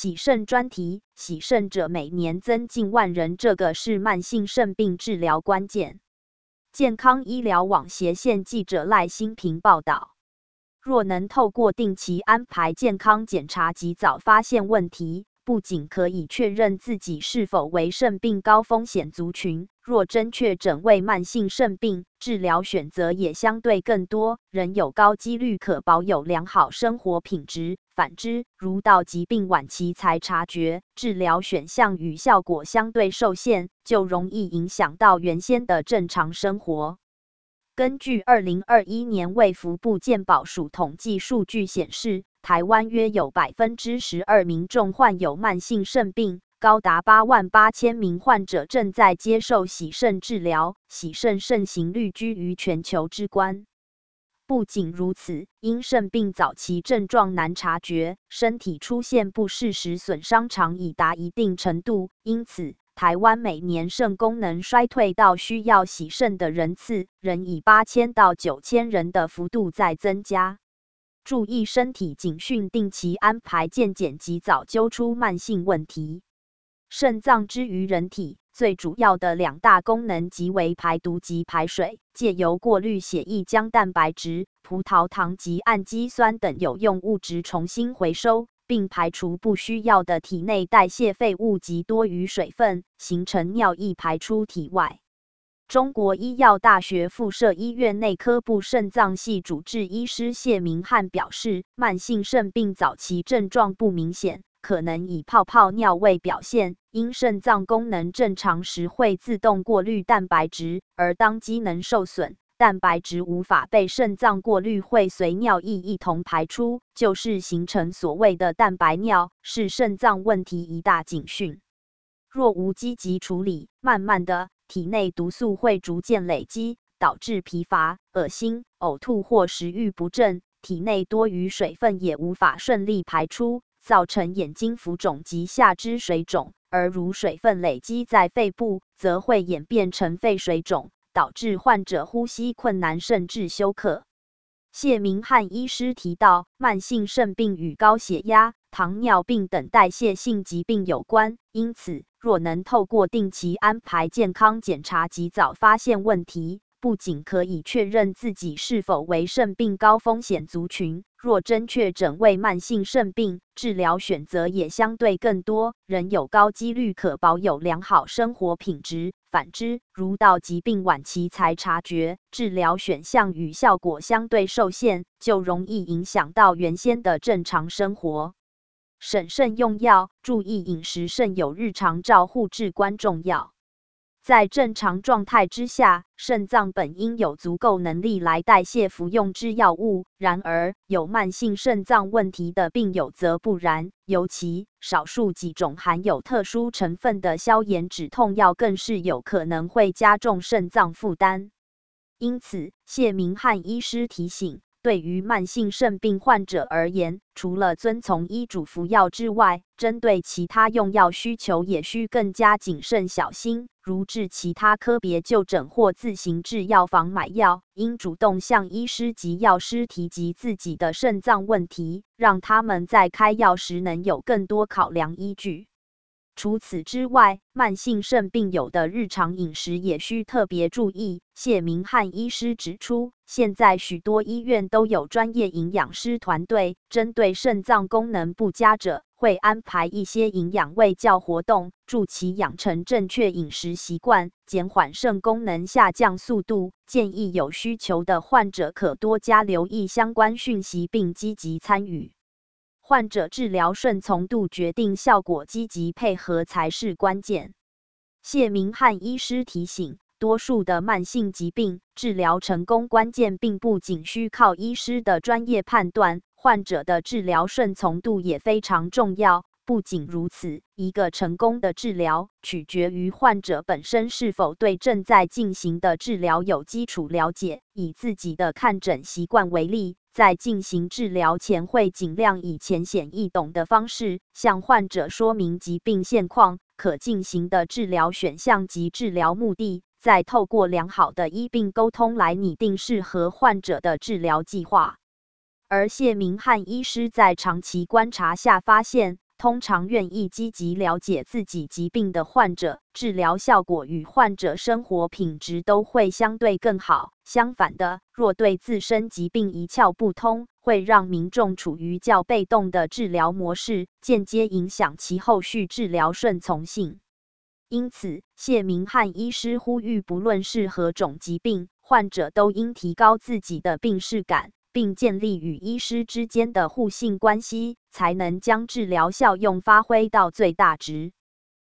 洗肾专题，洗肾者每年增近万人，这个是慢性肾病治疗关键。健康医疗网斜线记者赖新平报道，若能透过定期安排健康检查，及早发现问题，不仅可以确认自己是否为肾病高风险族群，若真确诊为慢性肾病，治疗选择也相对更多，仍有高几率可保有良好生活品质。反之，如到疾病晚期才察觉，治疗选项与效果相对受限，就容易影响到原先的正常生活。根据2021年卫福部健保署统计数据显示，台湾约有12%民众患有慢性肾病，高达88000名患者正在接受洗肾治疗，洗肾盛行率居于全球之冠。不仅如此，因肾病早期症状难察觉，身体出现不适时损伤常已达一定程度，因此台湾每年肾功能衰退到需要洗肾的人次，仍以8000到9000人的幅度在增加。注意身体警讯，定期安排健检，及早揪出慢性问题。肾脏之于人体，最主要的两大功能即为排毒及排水，借由过滤血液将蛋白质、葡萄糖及氨基酸等有用物质重新回收，并排除不需要的体内代谢废物及多余水分，形成尿液排出体外。中国医药大学附设医院内科部肾脏系主治医师谢明翰表示，慢性肾病早期症状不明显，可能以泡泡尿为表现，因肾脏功能正常时会自动过滤蛋白质，而当机能受损，蛋白质无法被肾脏过滤，会随尿液一同排出，就是形成所谓的蛋白尿，是肾脏问题一大警讯。若无积极处理，慢慢的体内毒素会逐渐累积，导致疲乏、恶心、呕吐或食欲不振，体内多余水分也无法顺利排出，造成眼睛浮肿及下肢水肿，而如水分累积在肺部，则会演变成肺水肿，导致患者呼吸困难甚至休克。谢明翰医师提到，慢性肾病与高血压、糖尿病等代谢性疾病有关，因此若能透过定期安排健康检查，及早发现问题，不仅可以确认自己是否为肾病高风险族群，若真确诊为慢性肾病，治疗选择也相对更多，仍有高几率可保有良好生活品质。反之，如到疾病晚期才察觉，治疗选项与效果相对受限，就容易影响到原先的正常生活。审慎用药，注意饮食，肾有日常照护至关重要。在正常状态之下，肾脏本应有足够能力来代谢服用之药物，然而有慢性肾脏问题的病友则不然，尤其少数几种含有特殊成分的消炎止痛药更是有可能会加重肾脏负担。因此，谢明翰医师提醒，对于慢性肾病患者而言，除了遵从医嘱服药之外，针对其他用药需求也需更加谨慎小心，如至其他科别就诊或自行至药房买药，应主动向医师及药师提及自己的肾脏问题，让他们在开药时能有更多考量依据。除此之外，慢性肾病友的日常饮食也需特别注意。谢明翰医师指出，现在许多医院都有专业营养师团队，针对肾脏功能不佳者，会安排一些营养卫教活动，助其养成正确饮食习惯，减缓肾功能下降速度。建议有需求的患者可多加留意相关讯息，并积极参与。患者治疗顺从度决定效果，积极配合才是关键。谢明翰医师提醒，多数的慢性疾病治疗成功关键并不仅需靠医师的专业判断，患者的治疗顺从度也非常重要。不仅如此，一个成功的治疗取决于患者本身是否对正在进行的治疗有基础了解。以自己的看诊习惯为例，在进行治疗前会尽量以浅显易懂的方式向患者说明疾病现况、可进行的治疗选项及治疗目的，再透过良好的医病沟通来拟定适合患者的治疗计划。而谢明翰医师在长期观察下发现， 通常愿意积极了解自己疾病的患者，治疗效果与患者生活品质都会相对更好。相反的，若对自身疾病一窍不通，会让民众处于较被动的治疗模式，间接影响其后续治疗顺从性。因此，谢明翰医师呼吁，不论是何种疾病，患者都应提高自己的病识感，并建立与医师之间的互信关系，才能将治疗效用发挥到最大值。